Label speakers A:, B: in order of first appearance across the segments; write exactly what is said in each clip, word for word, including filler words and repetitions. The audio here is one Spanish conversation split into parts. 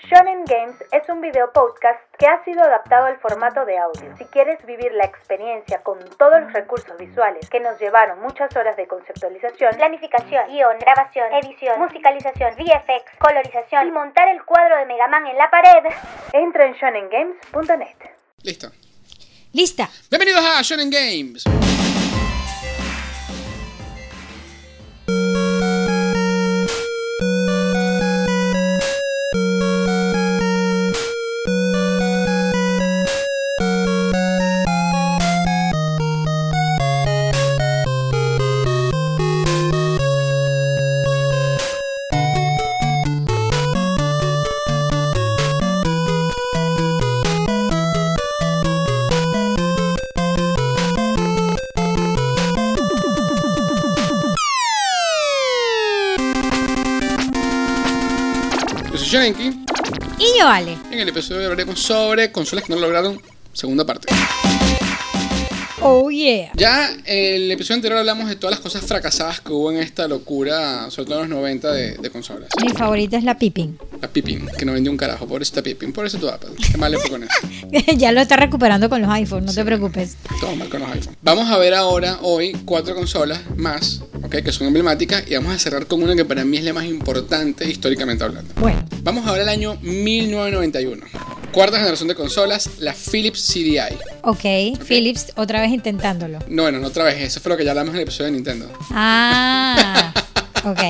A: Shonen Games es un video podcast que ha sido adaptado al formato de audio. Si quieres vivir la experiencia con todos los recursos visuales que nos llevaron muchas horas de conceptualización,
B: planificación, guión, grabación, edición, musicalización, V F X, colorización y montar el cuadro de Mega Man en la pared,
A: entra en shonen games punto net.
C: Listo.
D: Lista.
C: Bienvenidos a Shonen Games. Shenki.
D: Y yo, Ale.
C: En el episodio de hoy hablaremos sobre consolas que no lograron segunda parte.
D: Oh yeah.
C: Ya en el episodio anterior hablamos de todas las cosas fracasadas que hubo en esta locura, sobre todo en los noventa de, de consolas.
D: Mi favorita es la Pippin.
C: La Pippin, que no vendió un carajo. Pobrecita Pippin, pobrecito Apple. Qué mal le fue con eso.
D: Ya lo está recuperando con los iPhones, no
C: sí,
D: te preocupes.
C: Todo mal con los iPhones. Vamos a ver ahora, hoy, cuatro consolas más, okay, que son emblemáticas, y vamos a cerrar con una que para mí es la más importante históricamente hablando.
D: Bueno.
C: Vamos ahora al año mil novecientos noventa y uno. Cuarta generación de consolas, la Philips C D I.
D: Okay, ok, Philips otra vez intentándolo.
C: No, bueno, no otra vez, eso fue lo que ya hablamos en el episodio de Nintendo.
D: Ah, ok.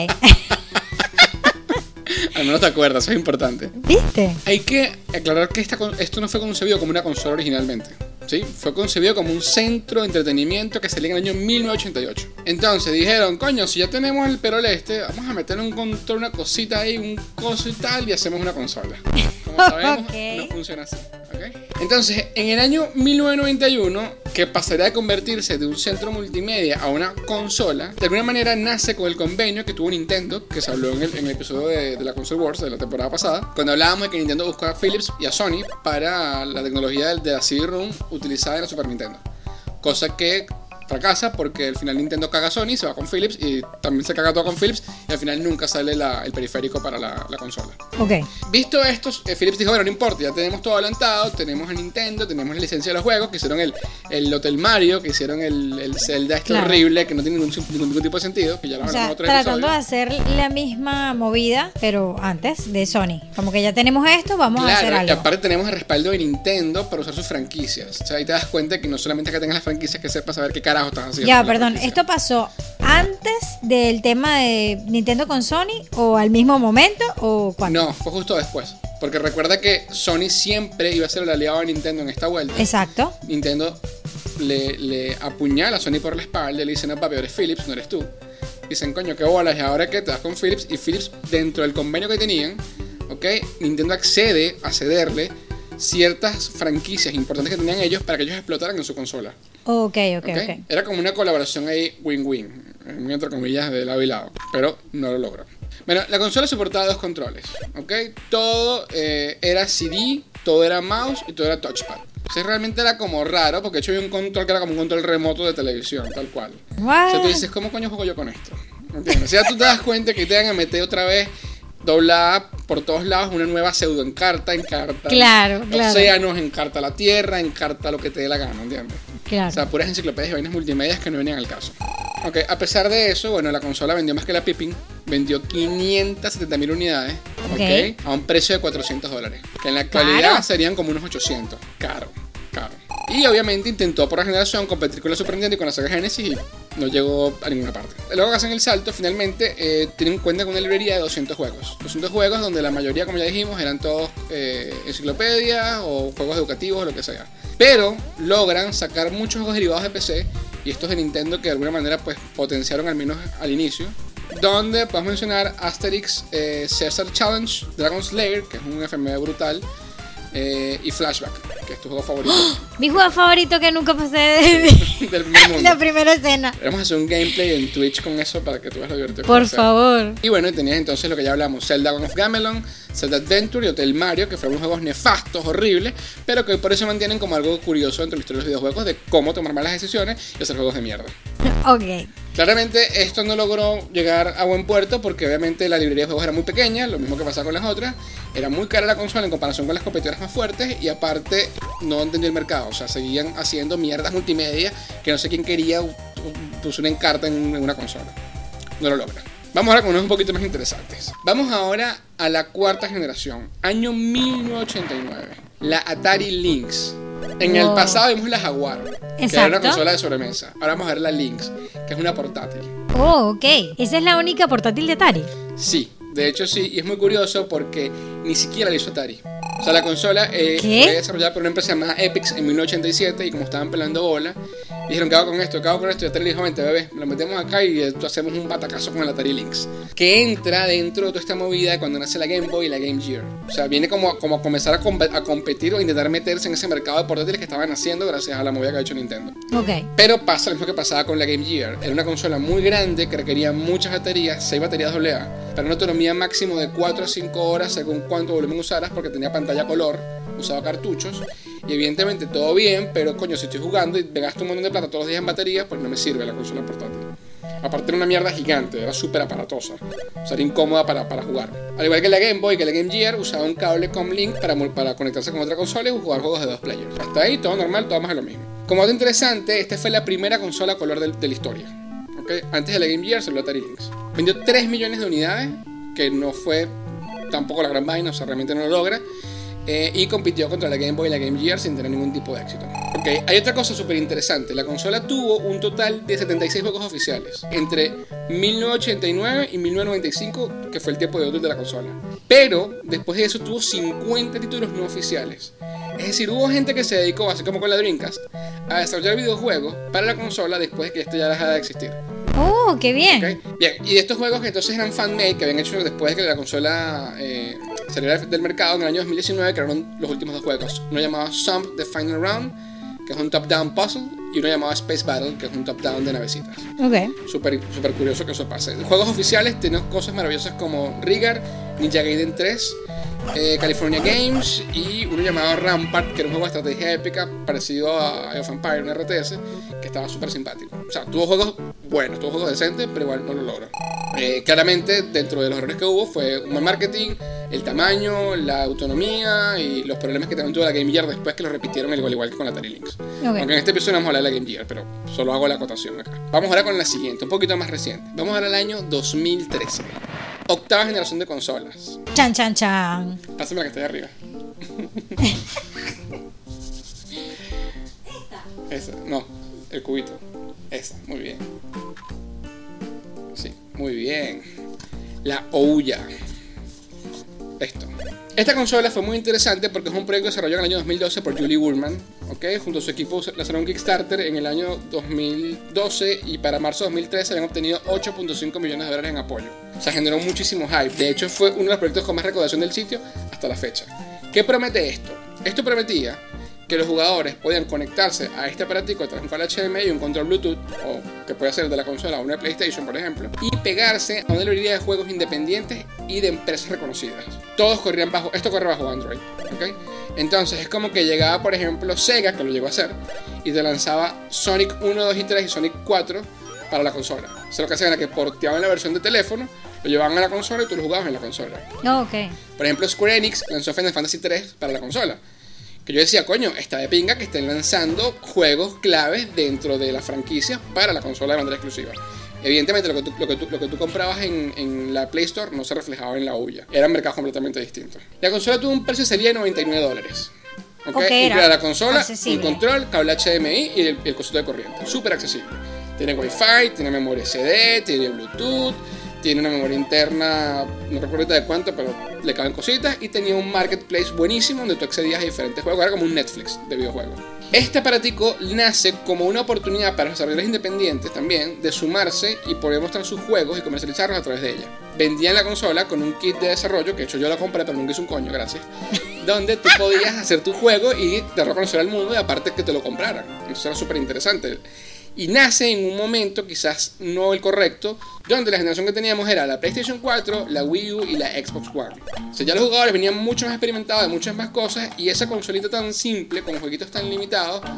C: Al menos te acuerdas, eso es importante.
D: ¿Viste?
C: Hay que aclarar que esta, esto no fue concebido como una consola originalmente, ¿sí? Fue concebido como un centro de entretenimiento que salió en el año mil novecientos ochenta y ocho. Entonces dijeron, coño, si ya tenemos el perol este, vamos a meterle un control, una cosita ahí, un coso y tal, y hacemos una consola. Como sabemos, okay, no funciona así, ¿okay? Entonces, en el año mil novecientos noventa y uno, que pasaría a convertirse de un centro multimedia a una consola, de alguna manera nace con el convenio que tuvo Nintendo, que se habló en el, en el episodio de, de la Console Wars de la temporada pasada, cuando hablábamos de que Nintendo buscó a Philips y a Sony para la tecnología de la C D-ROM utilizada en la Super Nintendo. Cosa que fracasa porque al final Nintendo caga a Sony, se va con Philips y también se caga todo con Philips y al final nunca sale la, el periférico para la, la consola.
D: Ok.
C: Visto esto, eh, Philips dijo, bueno, no importa, ya tenemos todo adelantado, tenemos a Nintendo, tenemos la licencia de los juegos, que hicieron el, el Hotel Mario, que hicieron el, el Zelda este, claro, horrible, que no tiene ningún, ningún, ningún tipo de sentido, que ya lo
D: o
C: hablamos
D: sea,
C: otro
D: tratando
C: episodio.
D: De hacer la misma movida, pero antes de Sony. Como que ya tenemos esto, vamos
C: claro,
D: a hacer algo.
C: Y aparte tenemos el respaldo de Nintendo para usar sus franquicias. O sea, ahí te das cuenta que no solamente que tengas las franquicias, que sepas saber qué carajo estás haciendo.
D: Ya, perdón, ¿esto pasó antes del tema de Nintendo con Sony o al mismo momento o cuándo?
C: No, fue justo después. Porque recuerda que Sony siempre iba a ser el aliado de Nintendo en esta vuelta.
D: Exacto.
C: Nintendo le, le apuñala a Sony por la espalda y le dice, no papi, eres Philips, no eres tú. Dicen, coño, qué bolas, y ahora que te vas con Philips. Y Philips, dentro del convenio que tenían, ok, Nintendo accede a cederle ciertas franquicias importantes que tenían ellos para que ellos explotaran en su consola.
D: Ok, ok,
C: ¿Okay?
D: ok.
C: Era como una colaboración ahí win-win, entre comillas, de lado y lado, pero no lo logró. Bueno, la consola soportaba dos controles, ¿ok? Todo eh, era C D, todo era mouse y todo era touchpad. Entonces realmente era como raro, porque de hecho había un control que era como un control remoto de televisión, tal cual.
D: What?
C: O sea, tú dices, ¿cómo coño juego yo con esto? ¿Entiendes? O sea, tú te das cuenta que te van a meter otra vez doblada por todos lados una nueva pseudo encarta, encarta
D: claro, claro.
C: océanos, encarta la tierra, encarta lo que te dé la gana, ¿entiendes?
D: Claro.
C: O sea, puras enciclopedias y vainas multimedias que no venían al caso. Ok, a pesar de eso, bueno, la consola vendió más que la Pippin, vendió quinientas setenta mil unidades,
D: okay,
C: ok, a un precio de cuatrocientos dólares, que en la actualidad ¿caro? Serían como unos ochocientos, caro, caro. Y obviamente intentó por la generación competir con la Super Nintendo y con la Sega Genesis y no llegó a ninguna parte. Luego que hacen el salto, finalmente eh, tienen cuenta con una librería de doscientos juegos. doscientos juegos donde la mayoría, como ya dijimos, eran todos eh, enciclopedias o juegos educativos o lo que sea. Pero logran sacar muchos juegos derivados de P C y estos de Nintendo que de alguna manera pues potenciaron al menos al inicio. Donde podemos mencionar Asterix, eh, Caesar Challenge, Dragon Slayer, que es un F M V brutal, eh, y Flashback, que es tu juego favorito.
D: Mi juego favorito que nunca pasé de,
C: del primer mundo.
D: La primera escena.
C: Vamos a hacer un gameplay en Twitch con eso para que tú veas lo divertido.
D: Por favor.
C: Y bueno, tenías entonces lo que ya hablamos: Zelda Dawn of Gamelon, Zelda Adventure y Hotel Mario, que fueron juegos nefastos, horribles, pero que por eso mantienen como algo curioso dentro de la historia de los videojuegos de cómo tomar malas decisiones y hacer juegos de mierda.
D: Ok.
C: Claramente esto no logró llegar a buen puerto porque obviamente la librería de juegos era muy pequeña, lo mismo que pasaba con las otras. Era muy cara la consola en comparación con las competidoras más fuertes y aparte no entendía el mercado. O sea, seguían haciendo mierdas multimedia que no sé quién quería puso una encarta en una consola. No lo logra. Vamos ahora con unos un poquito más interesantes. Vamos ahora a la cuarta generación, año mil novecientos ochenta y nueve. La Atari Lynx. En el pasado vimos la Jaguar, que
D: Exacto.
C: era una consola de sobremesa. Ahora vamos a ver la Lynx, que es una portátil.
D: Oh, ok. Esa es la única portátil de Atari.
C: Sí, de hecho sí, y es muy curioso porque ni siquiera la hizo Atari. O sea, la consola eh,
D: ¿Qué?
C: fue desarrollada por una empresa llamada Epix en mil novecientos ochenta y siete y como estaban pelando bola, dijeron, ¿qué hago con esto? ¿Qué hago con esto? Y Atari dijo, vente, bebé, lo metemos acá y eh, hacemos un batacazo con el Atari Lynx. Que entra dentro de toda esta movida cuando nace la Game Boy y la Game Gear. O sea, viene como, como a comenzar a, com a competir o intentar meterse en ese mercado de portátiles que estaban haciendo gracias a la movida que ha hecho Nintendo.
D: Ok.
C: Pero pasa lo mismo que pasaba con la Game Gear. Era una consola muy grande que requería muchas baterías, seis baterías doble A, para una autonomía máximo de cuatro a cinco horas según cuánto volumen usaras, porque tenía pantalla color, usaba cartuchos, y evidentemente todo bien, pero coño, si estoy jugando y me gasto un montón de plata todos los días en batería, pues no me sirve la consola portátil. Aparte era una mierda gigante, era súper aparatosa, o sea, era incómoda para, para jugar. Al igual que la Game Boy, que la Game Gear, usaba un cable Comlink para, para conectarse con otra consola y jugar juegos de dos players. Hasta ahí todo normal, todo más de lo mismo. Como dato interesante, esta fue la primera consola a color de, de la historia. ¿Okay? Antes de la Game Gear salió Atari Lynx. Vendió tres millones de unidades, que no fue tampoco la gran vaina, o sea, realmente no lo logra. Eh, y compitió contra la Game Boy y la Game Gear sin tener ningún tipo de éxito. Ok, hay otra cosa súper interesante. La consola tuvo un total de setenta y seis juegos oficiales entre mil novecientos ochenta y nueve y mil novecientos noventa y cinco, que fue el tiempo de útil de la consola. Pero después de eso tuvo cincuenta títulos no oficiales. Es decir, hubo gente que se dedicó, así como con la Dreamcast, a desarrollar videojuegos para la consola después de que esto ya dejara de existir.
D: Oh, qué bien.
C: Okay. Bien, y de estos juegos que entonces eran fan-made, que habían hecho después de que la consola eh, saliera del mercado en el año dos mil diecinueve, que eran los últimos dos juegos. Uno llamado Sump The Final Round, que es un top-down puzzle, y uno llamado Space Battle, que es un top-down de navecitas.
D: Ok.
C: Súper super curioso que eso pase. Los juegos oficiales tienen cosas maravillosas como Rigger, Ninja Gaiden tres, eh, California Games y uno llamado Rampart, que era un juego de estrategia épica parecido a Age of Empires, un R T S, que estaba súper simpático. O sea, tuvo juegos buenos, tuvo juegos decentes, pero igual no lo logró. Eh, claramente, dentro de los errores que hubo fue un mal marketing, el tamaño, la autonomía y los problemas que también tuvo la Game Gear después, que lo repitieron al igual, igual que con la Atari Lynx. Okay. Aunque en este episodio no vamos a hablar de la Game Gear, pero solo hago la acotación acá. Vamos ahora con la siguiente, un poquito más reciente. Vamos ahora al año dos mil trece. Octava generación de consolas.
D: Chan, chan, chan.
C: Pásame la que está ahí arriba. Esa, no, el cubito. Esa, muy bien. Sí, muy bien. La Ouya. Esto. Esta consola fue muy interesante porque es un proyecto desarrollado en el año dos mil doce por Julie Burman, ¿okay? Junto a su equipo lanzaron un Kickstarter en el año dos mil doce y para marzo de dos mil trece habían obtenido ocho punto cinco millones de dólares en apoyo. O sea, generó muchísimo hype. De hecho, fue uno de los proyectos con más recaudación del sitio hasta la fecha. ¿Qué promete esto? Esto prometía que los jugadores podían conectarse a este aparatico a través de un cable H D M I y un control Bluetooth, o que puede ser de la consola o una PlayStation, por ejemplo, y pegarse a una librería de juegos independientes y de empresas reconocidas. Todos corrían bajo, esto corre bajo Android, ¿ok? Entonces es como que llegaba, por ejemplo, Sega, que lo llegó a hacer, y te lanzaba Sonic uno, dos y tres y Sonic cuatro para la consola. O sea, lo que hacían era que porteaban la versión de teléfono, lo llevaban a la consola y tú lo jugabas en la consola.
D: Oh, ok.
C: Por ejemplo, Square Enix lanzó Final Fantasy tres para la consola. Que yo decía, coño, está de pinga que estén lanzando juegos claves dentro de la franquicia para la consola de manera exclusiva. Evidentemente, lo que tú, lo que tú, lo que tú comprabas en, en la Play Store no se reflejaba en la Ouya. Eran mercados completamente distintos. La consola tuvo un precio de salida de noventa y nueve dólares. ¿Ok?
D: Okay,
C: incluida la consola,
D: accesible.
C: un control, cable H D M I y el, el cosito de corriente. Súper accesible. Tiene Wi-Fi, tiene memoria S D, tiene Bluetooth, tiene una memoria interna, no recuerdo de cuánto, pero le caben cositas, y tenía un marketplace buenísimo donde tú accedías a diferentes juegos. Era como un Netflix de videojuegos. Este aparatico nace como una oportunidad para los desarrolladores independientes también de sumarse y poder mostrar sus juegos y comercializarlos a través de ella. Vendían la consola con un kit de desarrollo, que de hecho yo la compré, pero nunca hice un coño, gracias, donde tú podías hacer tu juego y darlo a conocer al mundo, y aparte que te lo compraran. Entonces era súper interesante. Y nace en un momento, quizás no el correcto, donde la generación que teníamos era la PlayStation cuatro, la Wii U y la Xbox One. O sea, ya los jugadores venían mucho más experimentados de muchas más cosas, y esa consolita tan simple, con jueguitos tan limitados,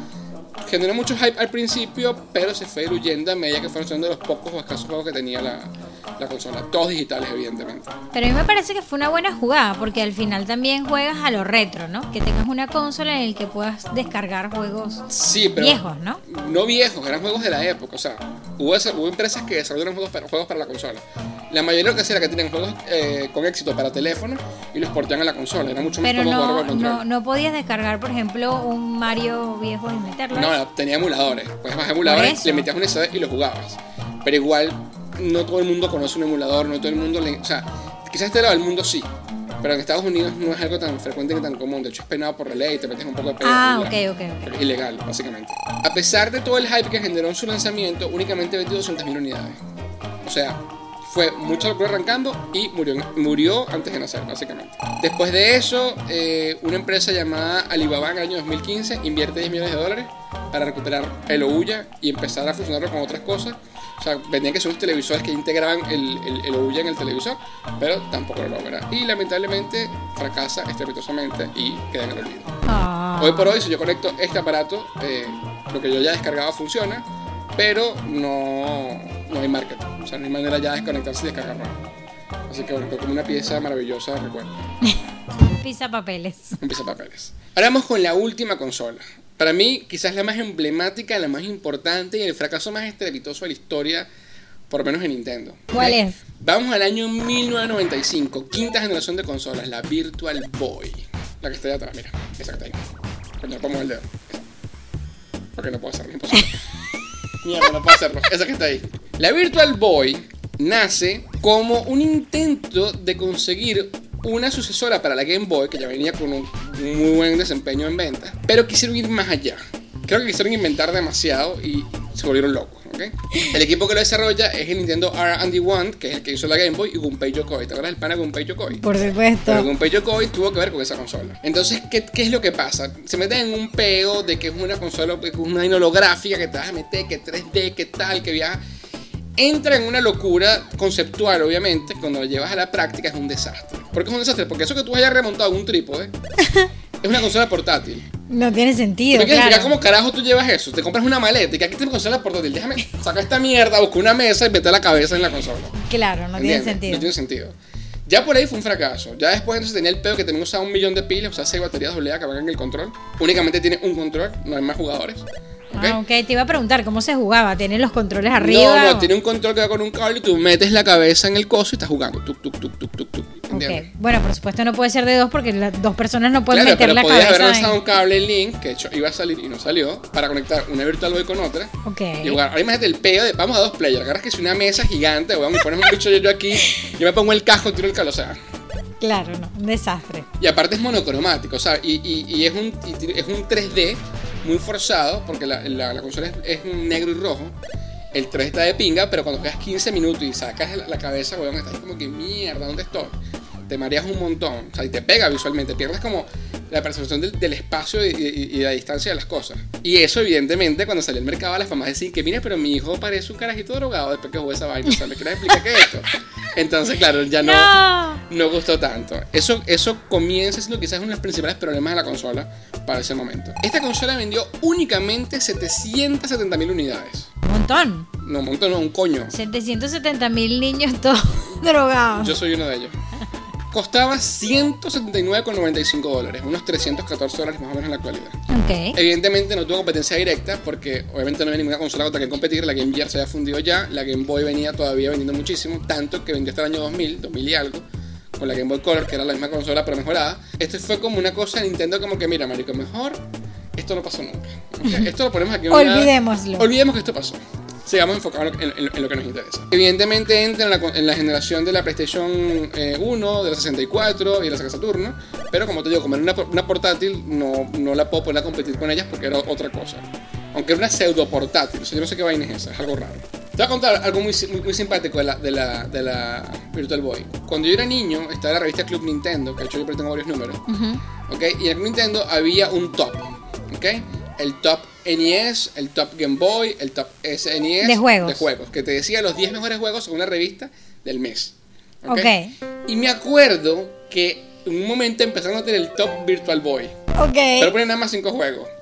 C: generó mucho hype al principio, pero se fue diluyendo a medida que fueron siendo los pocos o escasos juegos que tenía la, la consola. Todos digitales, evidentemente.
D: Pero a mí me parece que fue una buena jugada, porque al final también juegas a lo retro, ¿no? Que tengas una consola en la que puedas descargar juegos
C: sí, pero
D: viejos, ¿no?
C: No viejos, eran juegos de la época. O sea, hubo, hubo empresas que desarrollaron juegos para, juegos para la consola. La mayoría de lo que hacía era que tenían juegos eh, con éxito para teléfono y los portaban a la consola. Era mucho más
D: pero
C: cómodo
D: no,
C: jugar con control.
D: no, no podías descargar, por ejemplo, un Mario viejo y meterlo.
C: No, no, tenía emuladores. Puedes bajar emuladores, le metías un S D y lo jugabas. Pero igual, no todo el mundo conoce un emulador, no todo el mundo le... O sea, quizás este lado del mundo sí, pero en Estados Unidos no es algo tan frecuente ni tan común. De hecho, es penado por la ley, te metes un poco de pedo.
D: Ah, ok, ok, ok.
C: Es ilegal, básicamente. A pesar de todo el hype que generó en su lanzamiento, únicamente vendió doscientas mil unidades. O sea, fue mucha locura arrancando y murió, murió antes de nacer, básicamente. Después de eso, eh, una empresa llamada Alibaba en el año dos mil quince invierte diez millones de dólares para recuperar el Ouya y empezar a fusionarlo con otras cosas. O sea, vendían que son los televisores que integraban el, el, el Ouya en el televisor, pero tampoco lo logra. Y lamentablemente fracasa estrepitosamente y queda en el olvido.
D: Ah.
C: Hoy por hoy, si yo conecto este aparato, eh, lo que yo ya descargaba funciona, pero no, no hay marketing. O sea, no hay manera ya de desconectarse y descargarlo. Así que bueno, fue como una pieza maravillosa, recuerdo.
D: Pisa papeles.
C: Un pisapapeles. Ahora vamos con la última consola. Para mí, quizás la más emblemática, la más importante y el fracaso más estrepitoso de la historia, por lo menos en Nintendo.
D: ¿Cuál
C: ¿Okay?
D: es?
C: Vamos al año mil novecientos noventa y cinco, quinta generación de consolas, la Virtual Boy. La que está ahí atrás, mira, esa que está ahí. Cuando le pongo el dedo. Porque no puedo hacerlo, imposible. Mierda, no puedo hacerlo. Esa que está ahí. La Virtual Boy nace como un intento de conseguir una sucesora para la Game Boy, que ya venía con un muy buen desempeño en ventas, pero quisieron ir más allá. Creo que quisieron inventar demasiado y se volvieron locos, ¿ok? El equipo que lo desarrolla es el Nintendo R and D One, que es el que hizo la Game Boy, y Gunpei Yokoi. ¿Te acuerdas del pana Gunpei Yokoi?
D: Por supuesto.
C: Pero Gunpei Yokoi tuvo que ver con esa consola. Entonces, ¿qué, qué es lo que pasa? Se meten en un peo de que es una consola, que es una holográfica, que te vas a meter, que tres D, que tal, que viaja. Entra en una locura conceptual, obviamente, cuando lo llevas a la práctica es un desastre. ¿Por qué es un desastre? Porque eso que tú hayas remontado un trípode es una consola portátil.
D: No tiene sentido,
C: ¿Me quieres
D: claro.
C: explicar cómo carajo tú llevas eso? Te compras una maleta y que aquí tengo consola portátil. Déjame sacar esta mierda, buscar una mesa y meter la cabeza en la consola.
D: Claro, no
C: ¿Entiendes?
D: tiene sentido.
C: No tiene sentido. Ya por ahí fue un fracaso. Ya después entonces tenía el pedo que también usaba un millón de pilas, o sea, seis baterías doble A que van en el control. Únicamente tiene un control, no hay más jugadores. ¿Okay?
D: Ah, ok, te iba a preguntar cómo se jugaba. ¿Tienen los controles arriba?
C: No, no,
D: o...
C: tiene un control que va con un cable y tú metes la cabeza en el coso y estás jugando. Tuk, tuk, tuk, tuk, tuk, tuk. ¿Entiendes?
D: Okay. Bueno, por supuesto no puede ser de dos porque las dos personas no pueden
C: Claro,
D: meter
C: pero
D: la
C: podías
D: cabeza
C: haber lanzado
D: en...
C: un cable Link, que de hecho iba a salir y no salió, para conectar una Virtual Boy con otra.
D: Ok.
C: Y jugar. Ahora imagínate el pedo de, vamos a dos players, agarras que es una mesa gigante, weón, y pones un bicho yo aquí, yo me pongo el casco, tiro el cable, o sea...
D: Claro, no, un desastre.
C: Y aparte es monocromático, o sea, y, y, y es, un, y es un tres D muy forzado, porque la, la, la consola es, es negro y rojo. El tres está de pinga, pero cuando juegas quince minutos y sacas la, la cabeza, weón, estás como que mierda, ¿dónde estoy? Te mareas un montón, o sea, y te pega visualmente, pierdes como la percepción del, del espacio y, y, y la distancia de las cosas. Y eso, evidentemente, cuando salió al mercado, las mamás decían que, mira, pero mi hijo parece un carajito drogado después que jugó esa vaina, o sea, ¿me quieres explicar qué es esto? Entonces, claro, ya no,
D: No.
C: no gustó tanto. Eso, eso comienza siendo quizás uno de los principales problemas de la consola para ese momento. Esta consola vendió únicamente setecientas setenta mil unidades.
D: Un montón.
C: No, un montón, no, un coño.
D: setecientos setenta mil niños todos drogados.
C: Yo soy uno de ellos. Costaba ciento setenta y nueve con noventa y cinco dólares, unos trescientos catorce dólares más o menos en la actualidad.
D: Ok.
C: Evidentemente no tuvo competencia directa porque obviamente no había ninguna consola contra que competir. La Game Gear se había fundido ya, la Game Boy venía todavía vendiendo muchísimo, tanto que vendió hasta el año dos mil, dos mil y algo, con la Game Boy Color, que era la misma consola pero mejorada. Esto fue como una cosa de Nintendo como que, mira, marico, mejor esto no pasó nunca. ¿Okay? Esto lo ponemos aquí en una...
D: Olvidémoslo.
C: Olvidemos que esto pasó. Sigamos enfocados en, en, en lo que nos interesa. Evidentemente entra en la, en la generación de la PlayStation eh, uno, de la sesenta y cuatro y de la Sega Saturno, pero como te digo, como era una, una portátil, no, no la puedo poner a competir con ellas porque era otra cosa. Aunque era una pseudo portátil, o sea, yo no sé qué vaina es esa, es algo raro. Te voy a contar algo muy, muy, muy simpático de la, de, la, de la Virtual Boy. Cuando yo era niño, estaba la revista Club Nintendo, que de hecho yo tengo varios números, uh-huh. ¿Okay? Y en el Club Nintendo había un top, ¿okay? El top N E S, el top Game Boy, el top S N E S
D: de juegos,
C: de juegos que te decía los diez mejores juegos según la revista del mes.
D: ¿Okay?
C: ¿Okay? Y me acuerdo que en un momento empezaron a tener el top Virtual Boy.
D: Okay.
C: Pero ponen nada más cinco juegos.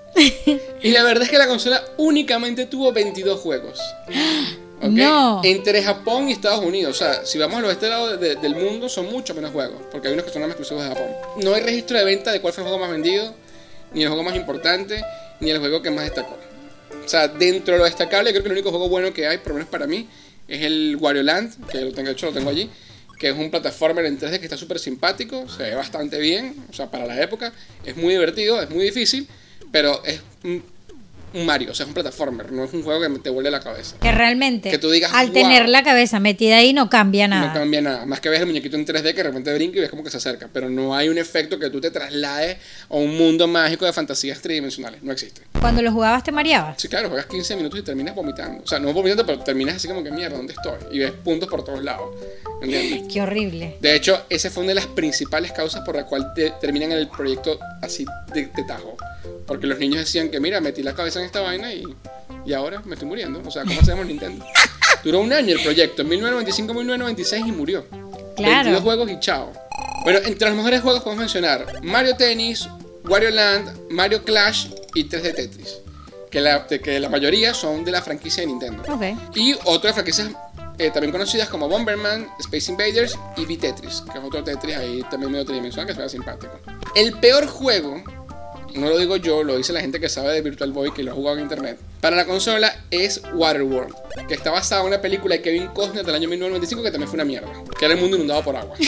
C: Y la verdad es que la consola únicamente tuvo veintidós juegos. ¿Okay?
D: No.
C: Entre Japón y Estados Unidos. O sea, si vamos a este lado de, de, del mundo, son muchos menos juegos, porque hay unos que son más exclusivos de Japón. No hay registro de venta de cuál fue el juego más vendido, ni el juego más importante, ni el juego que más destacó. O sea, dentro de lo destacable, creo que el único juego bueno que hay, por lo menos para mí, es el Wario Land, que lo tengo, de hecho lo tengo allí, que es un plataformer en tres D que está súper simpático, se ve bastante bien, o sea, para la época, es muy divertido, es muy difícil, pero es un, un Mario, o sea, es un plataformer, no es un juego que te vuele la cabeza.
D: Que realmente,
C: que tú digas,
D: al
C: wow,
D: tener la cabeza metida ahí no cambia nada.
C: No cambia nada, más que ves el muñequito en tres D que de repente brinca y ves como que se acerca, pero no hay un efecto que tú te traslades a un mundo mágico de fantasías tridimensionales, no existe.
D: Cuando lo jugabas te mareabas.
C: Sí, claro, juegas quince minutos y terminas vomitando, o sea, no vomitando, pero terminas así como que mierda, ¿dónde estoy? Y ves puntos por todos lados, ¿entiendes?
D: Qué horrible.
C: De hecho, esa fue una de las principales causas por la cual te, terminan el proyecto así de, de tajo. Porque los niños decían que, mira, metí la cabeza en esta vaina y, y ahora me estoy muriendo. O sea, ¿cómo hacemos Nintendo? Duró un año el proyecto, en mil novecientos noventa y cinco a mil novecientos noventa y seis y murió.
D: Claro.
C: veintidós juegos y chao. Bueno, entre los mejores juegos podemos mencionar Mario Tennis, Wario Land, Mario Clash y tres D Tetris. Que la, de, que la mayoría son de la franquicia de Nintendo.
D: Okay.
C: Y otras franquicias eh, también conocidas como Bomberman, Space Invaders y V-Tetris, que es otro Tetris ahí también medio tridimensional que se ve simpático. El peor juego, no lo digo yo, lo dice la gente que sabe de Virtual Boy, que lo ha jugado en internet, para la consola es Waterworld, que está basada en una película de Kevin Costner del año mil novecientos noventa y cinco que también fue una mierda, que era el mundo inundado por agua.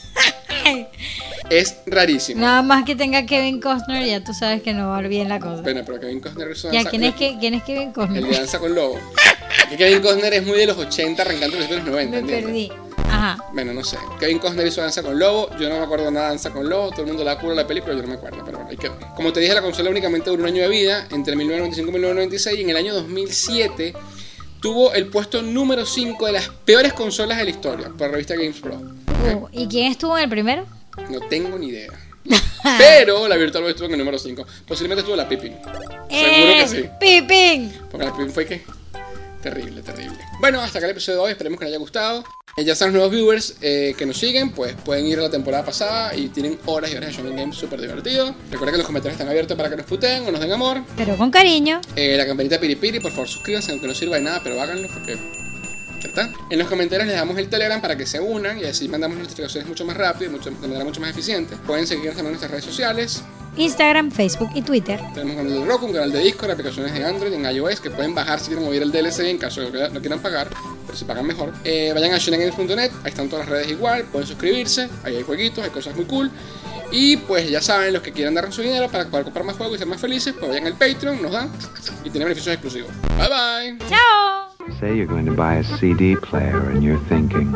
C: Es rarísimo.
D: Nada más que tenga Kevin Costner, ya tú sabes que no va bien la cosa.
C: Bueno, pero Kevin Costner es
D: Ya, ¿quién es, que, ¿quién es Kevin Costner?
C: El de Danza con Lobo. Que Kevin Costner es muy de los ochenta, arrancando los noventa.
D: Me
C: ¿entiendes?
D: perdí. Ajá.
C: Bueno, no sé. Kevin Costner hizo Danza con Lobo. Yo no me acuerdo nada de Danza con Lobo. Todo el mundo la cura la película, yo no me acuerdo. Pero bueno, ahí quedó. Como te dije, la consola únicamente duró un año de vida, entre mil novecientos noventa y cinco y mil novecientos noventa y seis. Y en el año dos mil siete tuvo el puesto número cinco de las peores consolas de la historia por la revista Games Pro.
D: Uh, ¿Y quién estuvo en el primero?
C: No tengo ni idea. Pero la Virtual Boy estuvo en el número cinco. Posiblemente estuvo la Pippin. Seguro que sí.
D: ¡Pippin!
C: Porque la Pippin fue que terrible, terrible. Bueno, hasta acá el episodio de hoy. Esperemos que les haya gustado. Eh, ya saben, los nuevos viewers eh, que nos siguen, pues pueden ir a la temporada pasada y tienen horas y horas de Shonen Games súper divertido. Recuerden que los comentarios están abiertos para que nos puteen o nos den amor.
D: Pero con cariño.
C: Eh, la campanita piripiri, por favor suscríbanse, aunque no sirva de nada, pero háganlo porque... ¿ya está? En los comentarios les damos el Telegram para que se unan y así mandamos notificaciones mucho más rápido y mucho, de manera mucho más eficiente. Pueden seguirnos también en nuestras redes sociales.
D: Instagram, Facebook y Twitter.
C: Tenemos un canal de Roku, un canal de Discord, aplicaciones de Android, en iOS que pueden bajar si quieren oír el D L C en caso de que no quieran pagar, pero si pagan mejor. Eh, vayan a shonen games punto net, ahí están todas las redes igual, pueden suscribirse, ahí hay jueguitos, hay cosas muy cool. Y pues ya saben, los que quieran darnos su dinero para poder comprar más juegos y ser más felices, pues vayan al Patreon, nos dan y tienen beneficios exclusivos. Bye bye.
D: ¡Chao!
E: Say you're going to buy a C D player and you're thinking.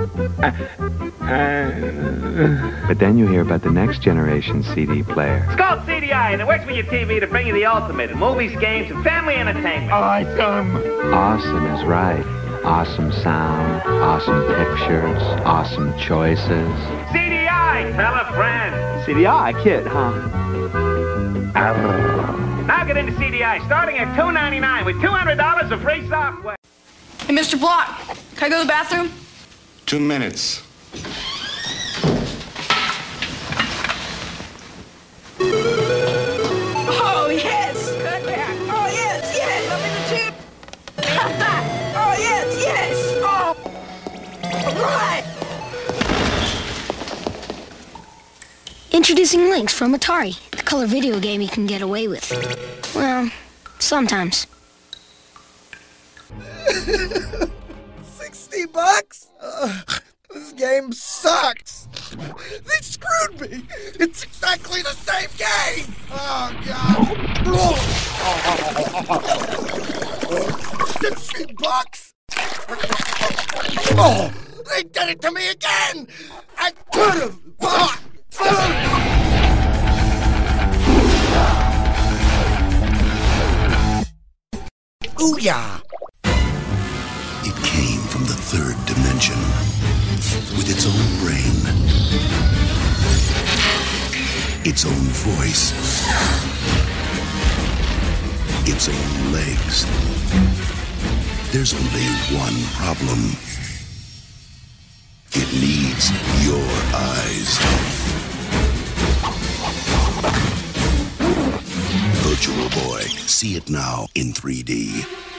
E: But then you hear about the next generation C D player.
F: It's called C D I, and it works with your T V to bring you the ultimate in movies, games, and family entertainment.
E: Awesome! Awesome is right. Awesome sound, awesome pictures, awesome choices.
F: C D I, tell a friend.
E: C D I kid, huh?
F: Now get into C D I, starting at two ninety-nine with two hundred dollars of free software.
G: Hey, Mister Block, can I go to the bathroom?
H: Two minutes.
G: Oh, yes! Good back. Oh, yes, yes! I'm in the tube! Oh, yes, yes! Oh! All right!
I: Introducing Lynx from Atari, the color video game you can get away with. Well, sometimes.
J: Sixty bucks? Uh, this game sucks. They screwed me. It's exactly the same game. Oh God. Sixty bucks? Oh, they did it to me again. I could have bought food. Ooh-yah.
H: It came from the third dimension with its own brain, its own voice, its own legs. There's only one problem. It needs your eyes. Virtual Virtual Boy. See it now in three D.